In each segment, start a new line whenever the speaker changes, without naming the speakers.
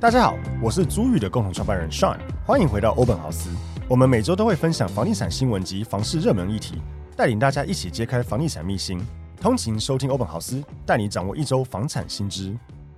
大家好，我是租宇的共同创办人 Sean， 欢迎回到欧本豪斯。我们每周都会分享房地产新闻及房市热门议题，带领大家一起揭开房地产秘辛。通勤收听欧本豪斯，带你掌握一周房产新知。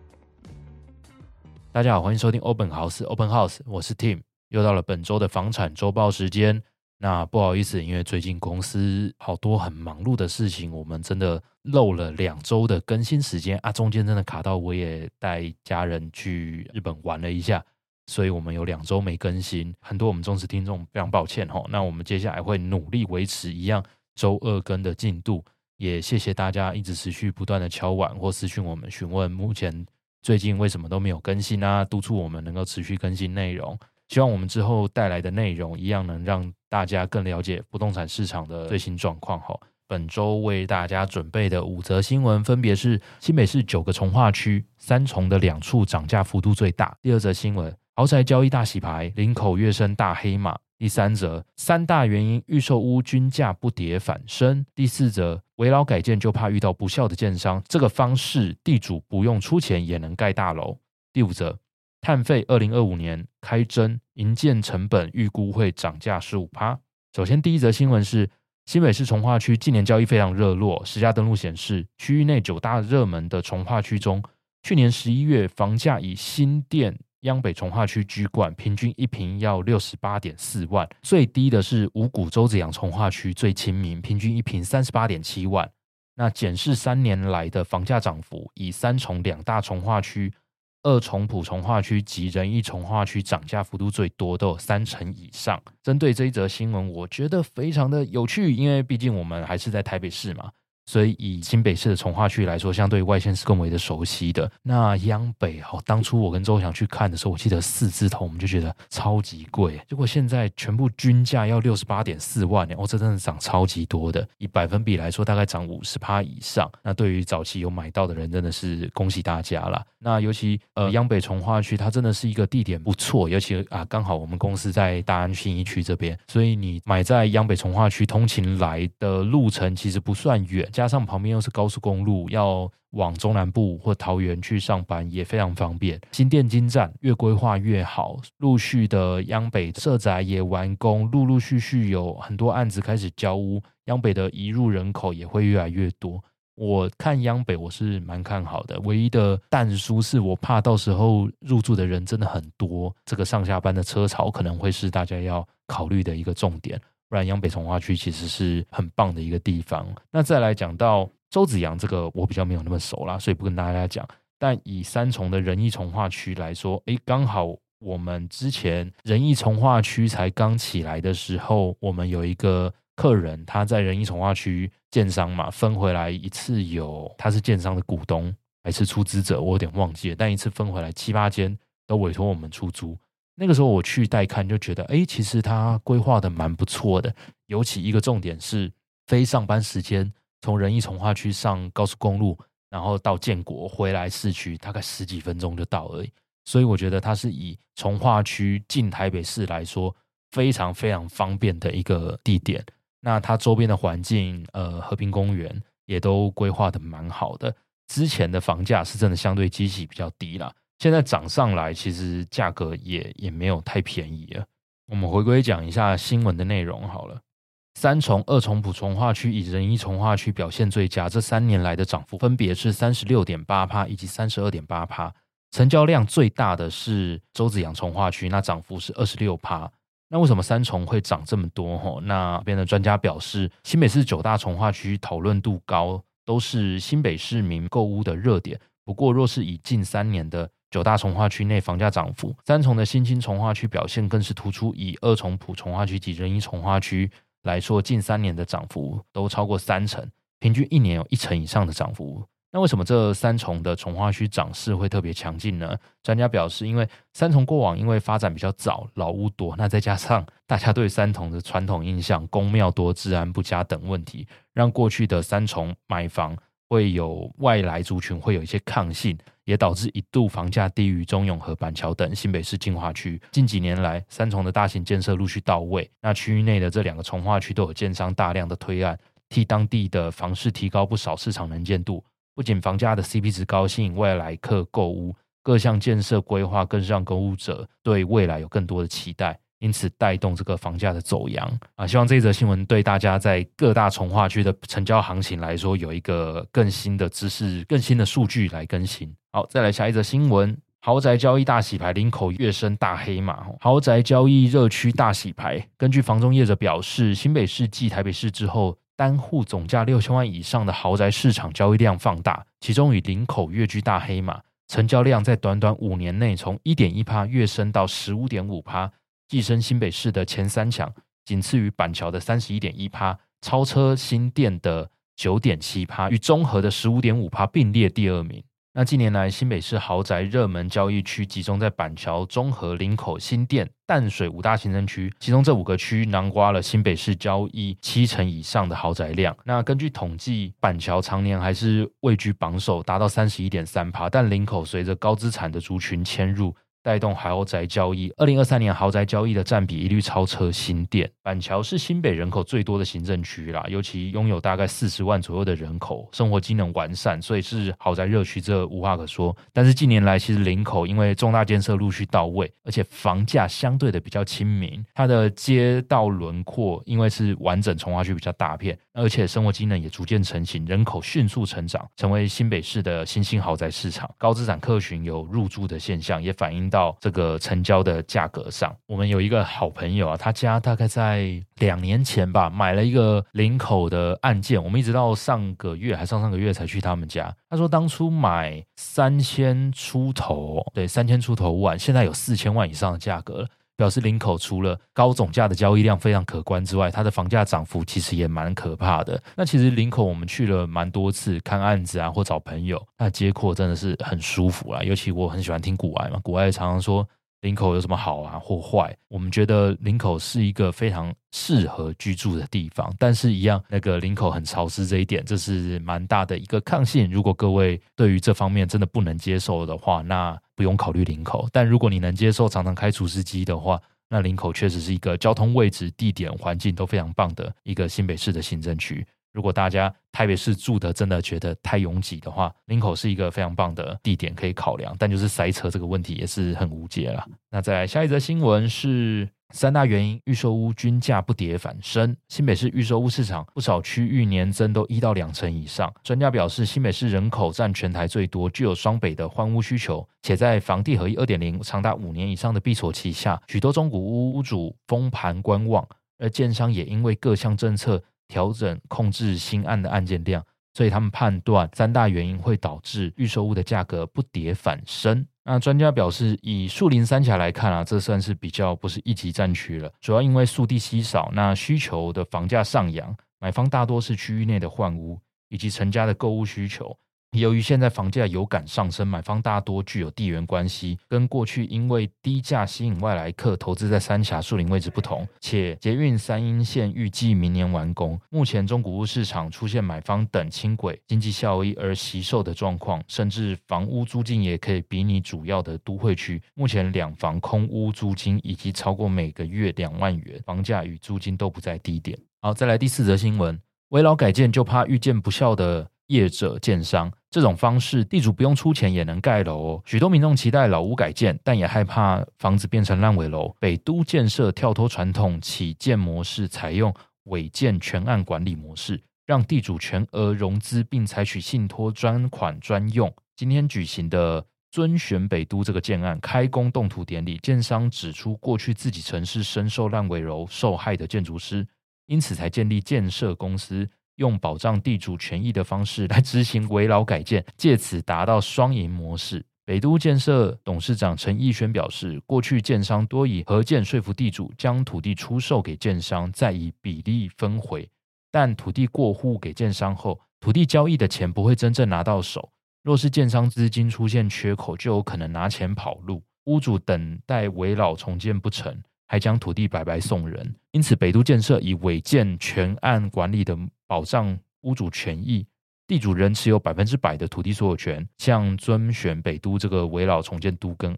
大家好，欢迎收听欧本豪斯 Open House， 我是 Tim， 又到了本周的房产周报时间。那不好意思，因为最近公司好多很忙碌的事情，我们真的漏了2周的更新时间啊，中间真的卡到我也带家人去日本玩了一下，所以我们有2周没更新，很多我们忠实听众非常抱歉。那我们接下来会努力维持一样周2更的进度，也谢谢大家一直持续不断的敲碗或私讯我们询问目前最近为什么都没有更新啊，督促我们能够持续更新内容，希望我们之后带来的内容一样能让大家更了解不动产市场的最新状况。本周为大家准备的5则新闻分别是新北市9个重划区3重的2处涨价幅度最大。第2则新闻，豪宅交易大洗牌，林口跃升大黑马。第3则，3大原因预售屋均价不跌反升。第4则，危老改建就怕遇到不肖的建商，这个方式地主不用出钱也能盖大楼。第5则，碳费2025年开征，营建成本预估会涨价 15%。 首先第1则新闻是新北市重划区近年交易非常热络，实价登录显示区域内9大热门的重划区中，去年11月房价以新店央北重划区居冠，平均一坪要 68.4 万，最低的是五股周子阳重划区最亲民，平均一坪 38.7 万。那检视3年来的房价涨幅，以3重2大重划区、2重埔重划区及仁义重划区涨价幅度最多，都有3成以上。针对这一则新闻，我觉得非常的有趣，因为毕竟我们还是在台北市嘛，所以以新北市的重划区来说，相对外县市更为的熟悉的。那央北当初我跟周翔去看的时候，我记得4字头我们就觉得超级贵，结果现在全部均价要 68.4 万，这真的涨超级多的，以百分比来说大概涨 50% 以上。那对于早期有买到的人真的是恭喜大家啦。那尤其央北重划区它真的是一个地点不错，尤其刚好我们公司在大安信义区这边，所以你买在央北重划区通勤来的路程其实不算远，加上旁边又是高速公路，要往中南部或桃园去上班也非常方便。新店金站越规划越好，陆续的央北社宅也完工，陆续有很多案子开始交屋，央北的移入人口也会越来越多。我看央北我是蛮看好的，唯一的但书是我怕到时候入住的人真的很多，这个上下班的车潮可能会是大家要考虑的一个重点，不然央北重划区其实是很棒的一个地方。那再来讲到周子阳，这个我比较没有那么熟啦，所以不跟大家讲。但以3重的仁义重划区来说，刚好我们之前仁义重划区才刚起来的时候，我们有一个客人他在仁义重划区建商嘛，分回来一次他是建商的股东还是出资者我有点忘记了，但一次分回来7、8间都委托我们出租。那个时候我去带看就觉得其实他规划的蛮不错的，尤其一个重点是非上班时间从仁义重划区上高速公路，然后到建国回来市区大概10几分钟就到而已，所以我觉得它是以重划区进台北市来说非常非常方便的一个地点。那它周边的环境和平公园也都规划的蛮好的，之前的房价是真的相对基期比较低啦，现在涨上来其实价格也没有太便宜了。我们回归讲一下新闻的内容好了。3重、2重埔重划区以仁义重划区表现最佳，这3年来的涨幅分别是 36.8% 以及 32.8%。 成交量最大的是周子阳重划区，那涨幅是 26%。那为什么3重会涨这么多？那边的专家表示，新北市9大重划区讨论度高，都是新北市民购屋的热点。不过若是以近3年的9大重划区内房价涨幅，3重的新兴重划区表现更是突出，以2重埔重划区及仁义重划区来说，近3年的涨幅都超过3成，平均1年有1成以上的涨幅。那为什么这3重的重划区涨势会特别强劲呢？专家表示，因为3重过往因为发展比较早，老屋多，那再加上大家对3重的传统印象，公庙多、治安不佳等问题，让过去的3重买房会有外来族群会有一些抗性，也导致一度房价低于中永和、板桥等新北市精华区。近几年来，3重的大型建设陆续到位，那区域内的这2个重划区都有建商大量的推案，替当地的房市提高不少市场能见度。不仅房价的 CP 值高，吸引外来客购屋， 各项建设规划更是让购物者对未来有更多的期待，因此带动这个房价的走扬希望这一则新闻对大家在各大重划区的成交行情来说有一个更新的知识、更新的数据来更新。好，再来下一则新闻。豪宅交易大洗牌，林口跃升大黑马。豪宅交易热区大洗牌，根据房仲业者表示，新北市继台北市之后，单户总价6000万以上的豪宅市场交易量放大，其中以林口跃居大黑马，成交量在短短5年内从 1.1% 跃升到 15.5%， 跻身新北市的前3强，仅次于板桥的 31.1%， 超车新店的 9.7%， 与中和的 15.5% 并列第2名。那近年来，新北市豪宅热门交易区集中在板桥、中和、林口、新店、淡水5大行政区，其中这5个区囊括了新北市交易70%以上的豪宅量。那根据统计，板桥常年还是位居榜首，达到 31.3%， 但林口随着高资产的族群迁入，带动豪宅交易，2023年豪宅交易的占比一律超车新店。板桥是新北人口最多的行政区啦，尤其拥有大概40万左右的人口，生活机能完善，所以是豪宅热区，这无话可说。但是近年来，其实林口因为重大建设陆续到位，而且房价相对的比较亲民，它的街道轮廓因为是完整重划区比较大片，而且生活机能也逐渐成型，人口迅速成长，成为新北市的新兴豪宅市场。高资产客群有入住的现象，也反映到这个成交的价格上。我们有一个好朋友他家大概在2年前吧，买了一个林口的案件，我们一直到上个月还上个月才去他们家。他说当初买3000出头，对，3000出头万，现在有4000万以上的价格了，表示林口除了高总价的交易量非常可观之外，它的房价涨幅其实也蛮可怕的。那其实林口我们去了蛮多次看案子或找朋友，那街廓真的是很舒服啦。尤其我很喜欢听股癌嘛，股癌常常说林口有什么好或坏，我们觉得林口是一个非常适合居住的地方，但是一样那个林口很潮湿这一点，这是蛮大的一个抗性。如果各位对于这方面真的不能接受的话，那不用考虑林口。但如果你能接受常常开除湿机的话，那林口确实是一个交通位置、地点、环境都非常棒的一个新北市的行政区。如果大家台北市住的真的觉得太拥挤的话，林口是一个非常棒的地点可以考量，但就是塞车这个问题也是很无解啦。那再来下一则新闻是3大原因，预售屋均价不跌反升。新北市预售屋市场不少区域年增都1到2成以上。专家表示，新北市人口占全台最多，具有双北的换屋需求，且在房地合一 2.0 长达5年以上的闭锁期下，许多中古屋主封盘观望，而建商也因为各项政策调整控制新案的案件量，所以他们判断3大原因会导致预售屋的价格不跌反升。那专家表示，以树林三峡来看这算是比较不是一级战区了，主要因为素地稀少，那需求的房价上扬，买方大多是区域内的换屋以及成家的购物需求。由于现在房价有感上升，买方大多具有地缘关系，跟过去因为低价吸引外来客投资在三峡树林位置不同，且捷运三鶯线预计明年完工，目前中古屋市场出现买方等轻轨经济效益而惜售的状况，甚至房屋租金也可以比拟主要的都会区，目前2房空屋租金已经超过每个月2万元，房价与租金都不在低点。好，再来第4则新闻，危老改建就怕遇见不肖的业者建商，这种方式地主不用出钱也能盖楼许多民众期待老屋改建，但也害怕房子变成烂尾楼。北都建设跳脱传统起建模式，采用委建全案管理模式，让地主全额融资，并采取信托专款专用。今天举行的尊选北都这个建案开工动土典礼，建商指出过去自己城市深受烂尾楼受害的建筑师，因此才建立建设公司，用保障地主权益的方式来执行危老改建，借此达到双赢模式。北都建设董事长陈义轩表示，过去建商多以合建说服地主将土地出售给建商，再以比例分回，但土地过户给建商后，土地交易的钱不会真正拿到手，若是建商资金出现缺口，就有可能拿钱跑路，屋主等待危老重建不成，还将土地白白送人。因此北都建设以委建全案管理的保障屋主权益，地主仍持有100%的土地所有权，像尊选北都这个危老重建都更案，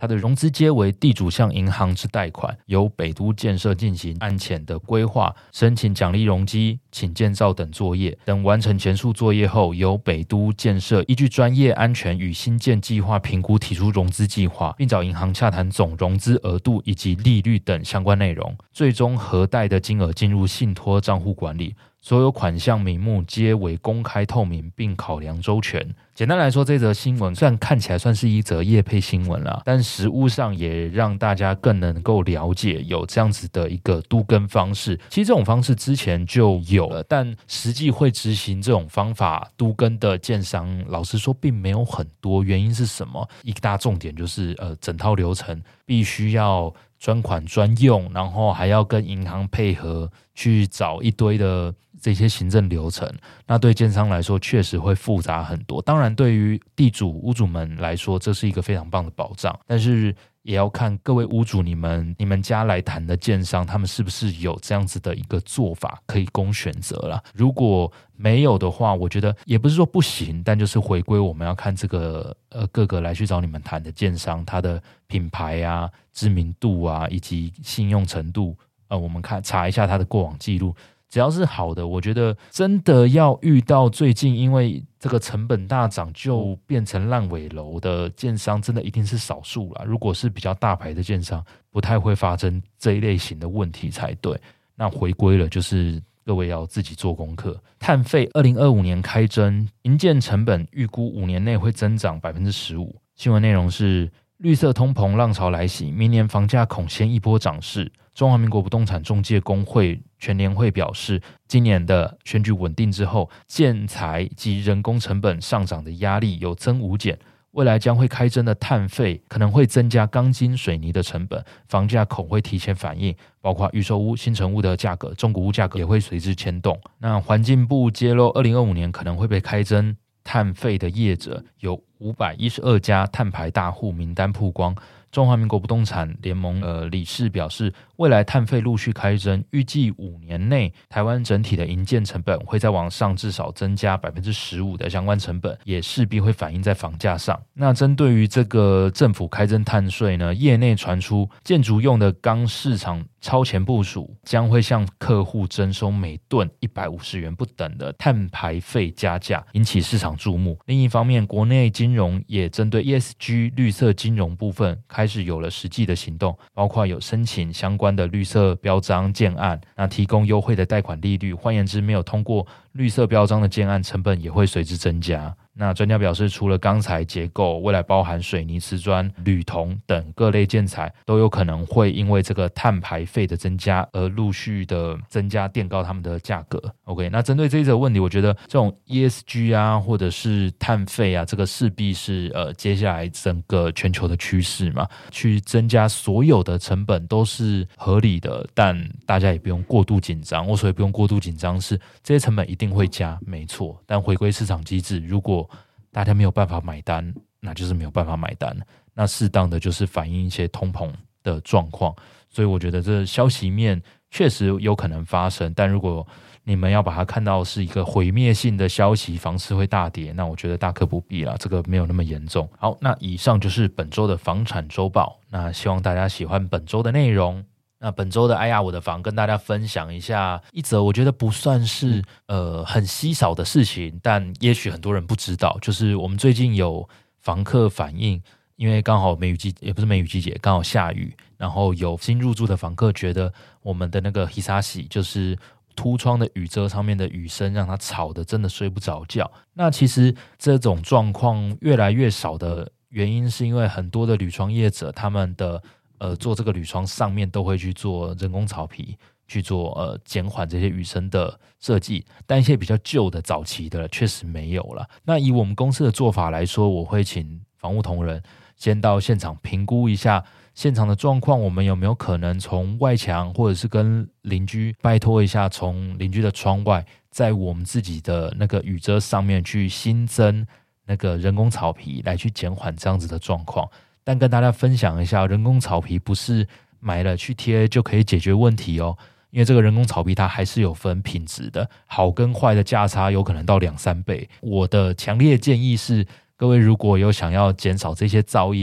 它的融资皆为地主向银行之贷款，由北都建设进行案前的规划、申请奖励容积、请建造等作业，等完成前述作业后，由北都建设依据专业安全与新建计划评估提出融资计划，并找银行洽谈总融资额度以及利率等相关内容，最终核贷的金额进入信托账户管理。所有款项名目皆为公开透明，并考量周全。简单来说，这则新闻虽然看起来算是一则业配新闻啦，但实务上也让大家更能够了解有这样子的一个都更方式。其实这种方式之前就有了，但实际会执行这种方法都更的建商，老实说并没有很多。原因是什么？一大重点就是整套流程必须要专款专用，然后还要跟银行配合去找一堆的这些行政流程，那对建商来说确实会复杂很多。当然对于地主屋主们来说，这是一个非常棒的保障，但是也要看各位屋主你们家来谈的建商，他们是不是有这样子的一个做法可以供选择啦。如果没有的话，我觉得也不是说不行，但就是回归我们要看这个各个来去找你们谈的建商，他的品牌啊、知名度啊以及信用程度，我们查一下他的过往记录。只要是好的，我觉得真的要遇到最近因为这个成本大涨就变成烂尾楼的建商，真的一定是少数啦。如果是比较大牌的建商，不太会发生这一类型的问题才对。那回归了，就是各位要自己做功课。碳费2025年开征，营建成本预估5年内会增长 15%。新闻内容是绿色通膨浪潮来袭，明年房价恐掀一波涨势。中华民国不动产中介公会全联会表示，今年的选举稳定之后，建材及人工成本上涨的压力有增无减，未来将会开征的碳费可能会增加钢筋水泥的成本，房价恐会提前反应，包括预售屋、新成屋的价格、中古屋价格也会随之牵动。那环境部揭露2025年可能会被开征碳费的业者有512家碳排大户名单曝光。中华民国不动产联盟理事表示，未来碳费陆续开征，预计5年内台湾整体的营建成本会再往上至少增加 15% 的相关成本，也势必会反映在房价上。那针对于这个政府开征碳税呢，业内传出建筑用的钢市场超前部署，将会向客户征收每吨150元不等的碳排费加价，引起市场注目。另一方面，国内金融也针对 ESG 绿色金融部分开始有了实际的行动，包括有申请相关的绿色标章建案，那提供优惠的贷款利率，换言之，没有通过绿色标章的建案成本也会随之增加。那专家表示，除了钢材结构，未来包含水泥、瓷砖、铝铜等各类建材都有可能会因为这个碳排费的增加而陆续的增加垫高他们的价格。 OK， 那针对这一则问题，我觉得这种 ESG 啊或者是碳费啊，这个势必是接下来整个全球的趋势嘛，去增加所有的成本都是合理的，但大家也不用过度紧张。我所谓不用过度紧张是这些成本一定会加，没错，但回归市场机制，如果大家没有办法买单，那就是没有办法买单，那适当的就是反映一些通膨的状况。所以我觉得这消息面确实有可能发生，但如果你们要把它看到是一个毁灭性的消息，房市会大跌，那我觉得大可不必啦，这个没有那么严重。好，那以上就是本周的房产周报，那希望大家喜欢本周的内容。那本周的哎呀我的房跟大家分享一下一则我觉得不算是很稀少的事情，但也许很多人不知道，就是我们最近有房客反映，因为刚好梅雨季也不是梅雨季节，刚好下雨，然后有新入住的房客觉得我们的那个 Hisashi 就是凸窗的雨遮上面的雨声让他吵得真的睡不着觉。那其实这种状况越来越少的原因是因为很多的铝窗业者他们的做这个铝窗上面都会去做人工草皮，去做减缓这些雨声的设计，但一些比较旧的早期的确实没有了。那以我们公司的做法来说，我会请房务同仁先到现场评估一下现场的状况，我们有没有可能从外墙或者是跟邻居拜托一下，从邻居的窗外在我们自己的那个雨遮上面去新增那个人工草皮来去减缓这样子的状况。但跟大家分享一下，人工草皮不是买了去贴就可以解决问题哦，因为这个人工草皮它还是有分品质的，好跟坏的价差有可能到2-3倍。我的强烈建议是，各位如果有想要减少这些噪音，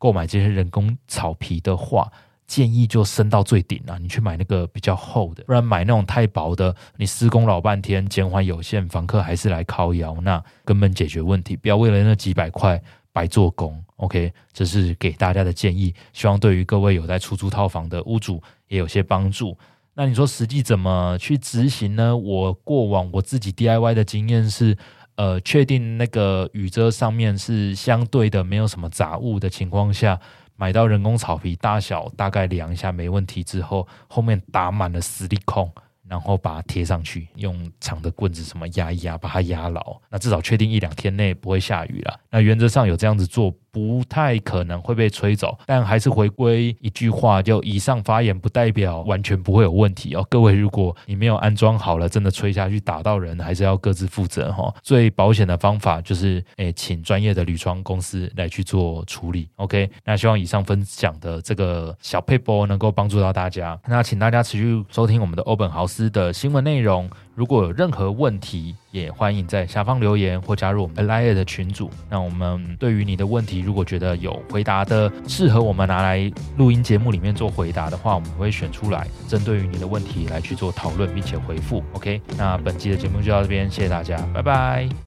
购买这些人工草皮的话，建议就升到最顶啊，你去买那个比较厚的，不然买那种太薄的，你施工老半天，减缓有限，房客还是来靠腰，那根本解决问题，不要为了那几百块白做工。 OK， 这是给大家的建议，希望对于各位有在出租套房的屋主也有些帮助。那你说实际怎么去执行呢？我过往我自己 DIY 的经验是确定那个雨遮上面是相对的没有什么杂物的情况下，买到人工草皮大小大概量一下没问题之后，后面打满了矽利康，然后把它贴上去，用长的棍子什么压一压，把它压牢，那至少确定1-2天内不会下雨啦。那原则上有这样子做不太可能会被吹走，但还是回归一句话，就以上发言不代表完全不会有问题哦。各位如果你没有安装好了，真的吹下去打到人，还是要各自负责哦。最保险的方法就是请专业的铝窗公司来去做处理。 OK， 那希望以上分享的这个小撇步能够帮助到大家。那请大家持续收听我们的欧本豪斯的新闻内容，如果有任何问题也欢迎在下方留言或加入我们 LINE 的群组。那我们对于你的问题如果觉得有回答的适合我们拿来录音节目里面做回答的话，我们会选出来针对于你的问题来去做讨论并且回复。 OK， 那本期的节目就到这边，谢谢大家，拜拜。